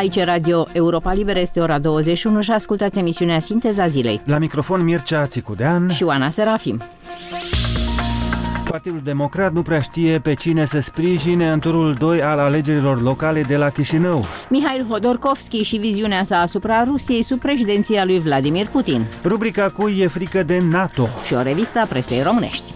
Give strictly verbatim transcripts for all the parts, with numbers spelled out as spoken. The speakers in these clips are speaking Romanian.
Aici Radio Europa Liberă, este ora douăzeci și unu și ascultați emisiunea Sinteza Zilei. La microfon Mircea Țicudean și Oana Serafim. Partidul Democrat nu prea știe pe cine să sprijine în turul doi al alegerilor locale de la Chișinău. Mihail Hodorkovski și viziunea sa asupra Rusiei sub președinția lui Vladimir Putin. Rubrica Cui e frică de NATO și o revistă a presei românești.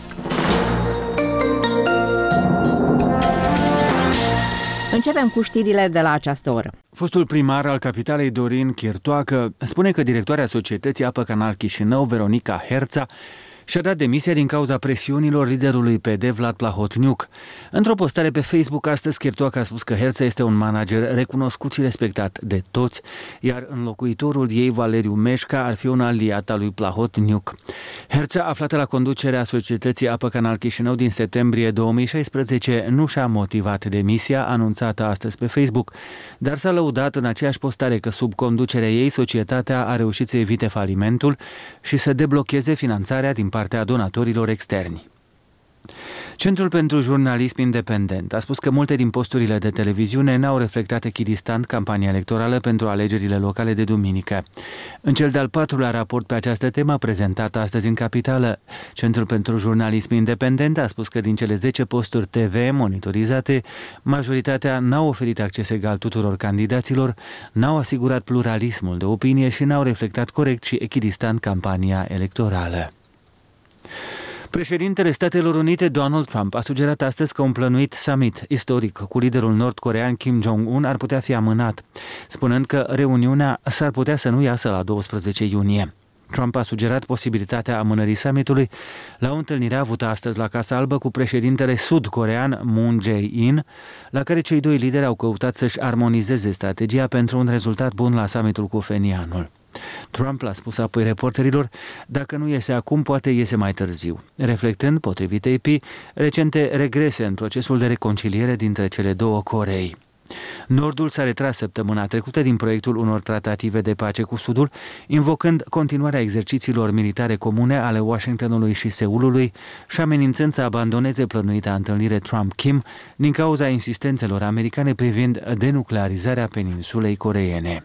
Începem cu știrile de la această oră. Fostul primar al capitalei Dorin Chirtoacă spune că directoarea societății Apă Canal Chișinău, Veronica Herța, și-a dat demisia din cauza presiunilor liderului P D, Vlad Plahotniuc. Într-o postare pe Facebook astăzi, Chirtoacă a spus că Herța este un manager recunoscut și respectat de toți, iar înlocuitorul ei, Valeriu Meșca, ar fi un aliat al lui Plahotniuc. Herța, aflată la conducerea societății Apă Canal Chișinău din septembrie două mii șaisprezece, nu și-a motivat demisia anunțată astăzi pe Facebook, dar s-a lăudat în aceeași postare că sub conducerea ei societatea a reușit să evite falimentul și să deblocheze finanțarea din partea donatorilor externi. Centrul pentru Jurnalism Independent a spus că multe din posturile de televiziune n-au reflectat echidistant campania electorală pentru alegerile locale de duminică. În cel de-al patrulea raport pe această temă prezentat astăzi în capitală, Centrul pentru Jurnalism Independent a spus că din cele zece posturi T V monitorizate, majoritatea n-au oferit acces egal tuturor candidaților, n-au asigurat pluralismul de opinie și n-au reflectat corect și echidistant campania electorală. Președintele Statelor Unite, Donald Trump, a sugerat astăzi că un plănuit summit istoric cu liderul nord-corean Kim Jong-un ar putea fi amânat, spunând că reuniunea s-ar putea să nu iasă la doisprezece iunie. Trump a sugerat posibilitatea amânării summitului la o întâlnire avută astăzi la Casa Albă cu președintele sud-corean Moon Jae-in, la care cei doi lideri au căutat să-și armonizeze strategia pentru un rezultat bun la summitul cu fenianul. Trump l-a spus apoi reporterilor: dacă nu iese acum, poate iese mai târziu, reflectând, potrivit A P, recente regrese în procesul de reconciliere dintre cele două Corei. Nordul s-a retras săptămâna trecută din proiectul unor tratative de pace cu Sudul, invocând continuarea exercițiilor militare comune ale Washingtonului și Seulului și amenințând să abandoneze plănuita întâlnire Trump-Kim din cauza insistențelor americane privind denuclearizarea peninsulei coreene.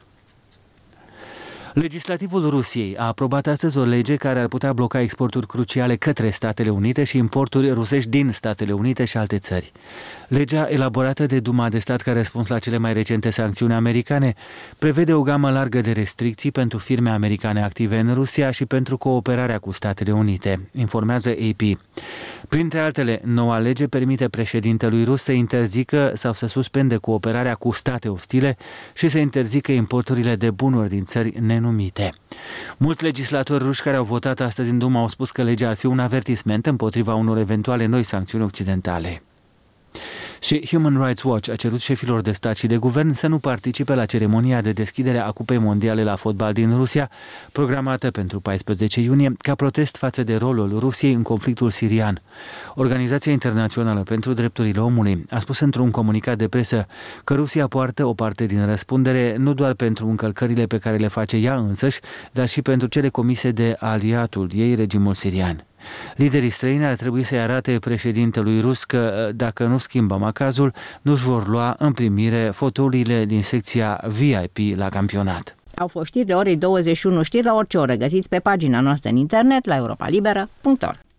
Legislativul Rusiei a aprobat astăzi o lege care ar putea bloca exporturi cruciale către Statele Unite și importuri rusești din Statele Unite și alte țări. Legea, elaborată de Duma de Stat ca răspuns la cele mai recente sancțiuni americane, prevede o gamă largă de restricții pentru firme americane active în Rusia și pentru cooperarea cu Statele Unite, informează A P. Printre altele, noua lege permite președintelui rus să interzică sau să suspende cooperarea cu state ostile și să interzică importurile de bunuri din țări nenumite. Mulți legislatori ruși care au votat astăzi în Duma au spus că legea ar fi un avertisment împotriva unor eventuale noi sancțiuni occidentale. Și Human Rights Watch a cerut șefilor de stat și de guvern să nu participe la ceremonia de deschidere a Cupei Mondiale la fotbal din Rusia, programată pentru paisprezece iunie, ca protest față de rolul Rusiei în conflictul sirian. Organizația Internațională pentru Drepturile Omului a spus într-un comunicat de presă că Rusia poartă o parte din răspundere nu doar pentru încălcările pe care le face ea însăși, dar și pentru cele comise de aliatul ei, regimul sirian. Liderii străini ar trebui să-i arate președintelui rus că, dacă nu schimbă macazul, nu-și vor lua în primire fotoliile din secția V I P la campionat. Au fost știri de orei douăzeci și unu, știri la orice oră. Găsiți pe pagina noastră în internet la europa liberă punct org.